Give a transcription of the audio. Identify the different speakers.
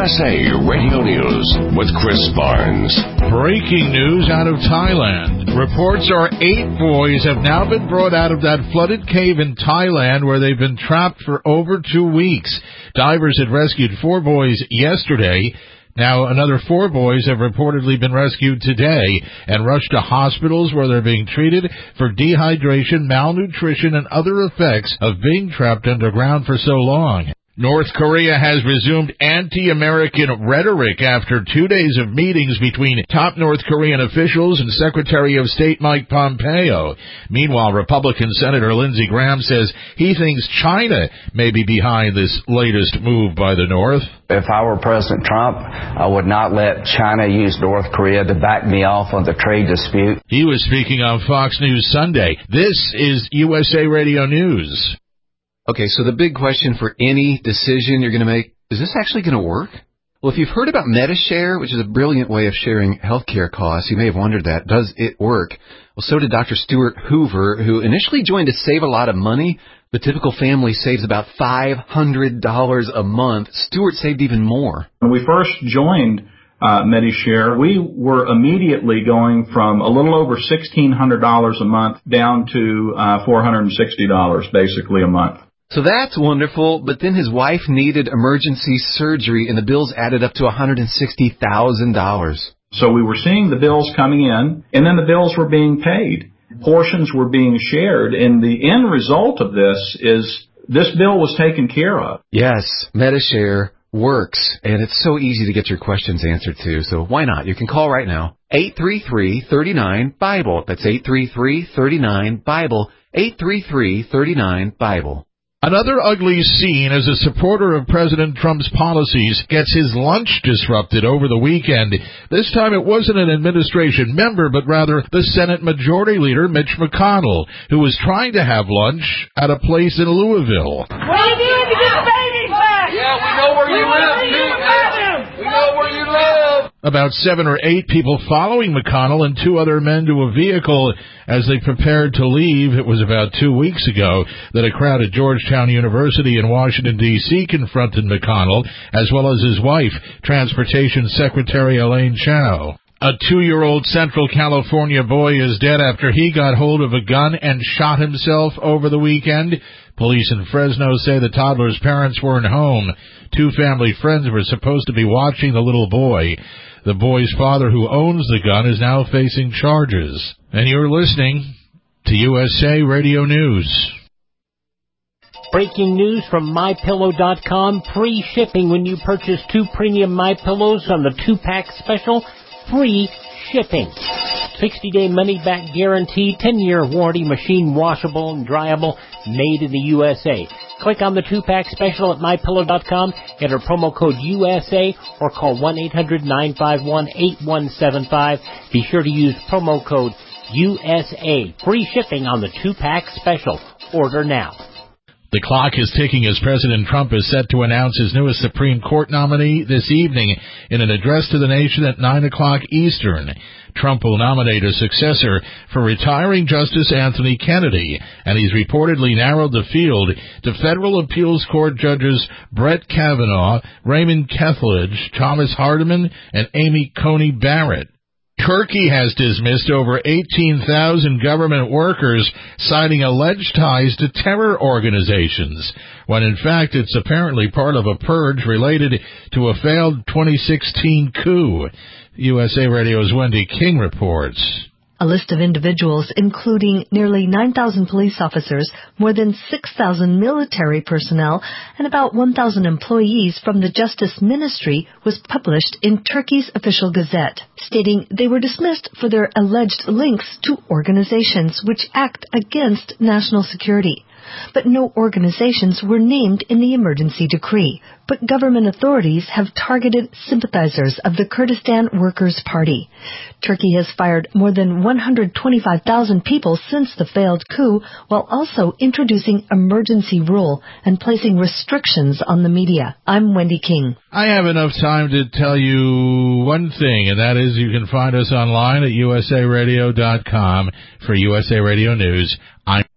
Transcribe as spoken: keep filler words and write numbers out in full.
Speaker 1: S A Radio News with Chris Barnes.
Speaker 2: Breaking news out of Thailand. Reports are eight boys have now been brought out of that flooded cave in Thailand where they've been trapped for over two weeks. Divers had rescued four boys yesterday. Now, another four boys have reportedly been rescued today and rushed to hospitals where they're being treated for dehydration, malnutrition, and other effects of being trapped underground for so long. North Korea has resumed anti-American rhetoric after two days of meetings between top North Korean officials and Secretary of State Mike Pompeo. Meanwhile, Republican Senator Lindsey Graham says he thinks China may be behind this latest move by the North.
Speaker 3: If I were President Trump, I would not let China use North Korea to back me off on the trade dispute.
Speaker 2: He was speaking on Fox News Sunday. This is U S A Radio News.
Speaker 4: Okay, so the big question for any decision you're going to make, is this actually going to work? Well, if you've heard about MediShare, which is a brilliant way of sharing healthcare costs, you may have wondered that. Does it work? Well, so did Doctor Stuart Hoover, who initially joined to save a lot of money. The typical family saves about five hundred dollars a month. Stuart saved even more.
Speaker 5: When we first joined uh, MediShare, we were immediately going from a little over sixteen hundred dollars a month down to uh, four hundred sixty dollars basically a month.
Speaker 4: So that's wonderful, but then his wife needed emergency surgery, and the bills added up to one hundred sixty thousand dollars.
Speaker 5: So we were seeing the bills coming in, and then the bills were being paid. Portions were being shared, and the end result of this is this bill was taken care of.
Speaker 4: Yes, MediShare works, and it's so easy to get your questions answered too, so why not? You can call right now, eight three three, three nine, BIBLE. That's eight three three, three nine, BIBLE, eight three three, three nine, BIBLE.
Speaker 2: Another ugly scene as a supporter of President Trump's policies gets his lunch disrupted over the weekend. This time it wasn't an administration member, but rather the Senate Majority Leader, Mitch McConnell, who was trying to have lunch at a place in Louisville.
Speaker 6: What are you doing to get the babies back?
Speaker 7: Yeah, we know where you live, too. We know where you live.
Speaker 2: About seven or eight people following McConnell and two other men to a vehicle as they prepared to leave. It was about two weeks ago that a crowd at Georgetown University in Washington, D C confronted McConnell, as well as his wife, Transportation Secretary Elaine Chao. A two-year-old Central California boy is dead after he got hold of a gun and shot himself over the weekend. Police in Fresno say the toddler's parents weren't home. Two family friends were supposed to be watching the little boy. The boy's father, who owns the gun, is now facing charges. And you're listening to U S A Radio News.
Speaker 8: Breaking news from My Pillow dot com. Free shipping when you purchase two premium My Pillows on the two-pack special. Free shipping. sixty-day money-back guarantee, ten-year warranty, machine washable and dryable, made in the U S A. Click on the two-pack special at My Pillow dot com, enter promo code U S A, or call one eight hundred, nine five one, eight one seven five. Be sure to use promo code U S A. Free shipping on the two-pack special. Order now.
Speaker 2: The clock is ticking as President Trump is set to announce his newest Supreme Court nominee this evening in an address to the nation at nine o'clock Eastern. Trump will nominate a successor for retiring Justice Anthony Kennedy, and he's reportedly narrowed the field to federal appeals court judges Brett Kavanaugh, Raymond Kethledge, Thomas Hardiman, and Amy Coney Barrett. Turkey has dismissed over eighteen thousand government workers citing alleged ties to terror organizations, when in fact it's apparently part of a purge related to a failed twenty sixteen coup. U S A Radio's Wendy King reports.
Speaker 9: A list of individuals, including nearly nine thousand police officers, more than six thousand military personnel, and about one thousand employees from the Justice Ministry, was published in Turkey's official gazette, stating they were dismissed for their alleged links to organizations which act against national security. But no organizations were named in the emergency decree. But government authorities have targeted sympathizers of the Kurdistan Workers' Party. Turkey has fired more than one hundred twenty-five thousand people since the failed coup, while also introducing emergency rule and placing restrictions on the media. I'm Wendy King.
Speaker 2: I have enough time to tell you one thing, and that is you can find us online at U S A Radio dot com for U S A Radio News. I'm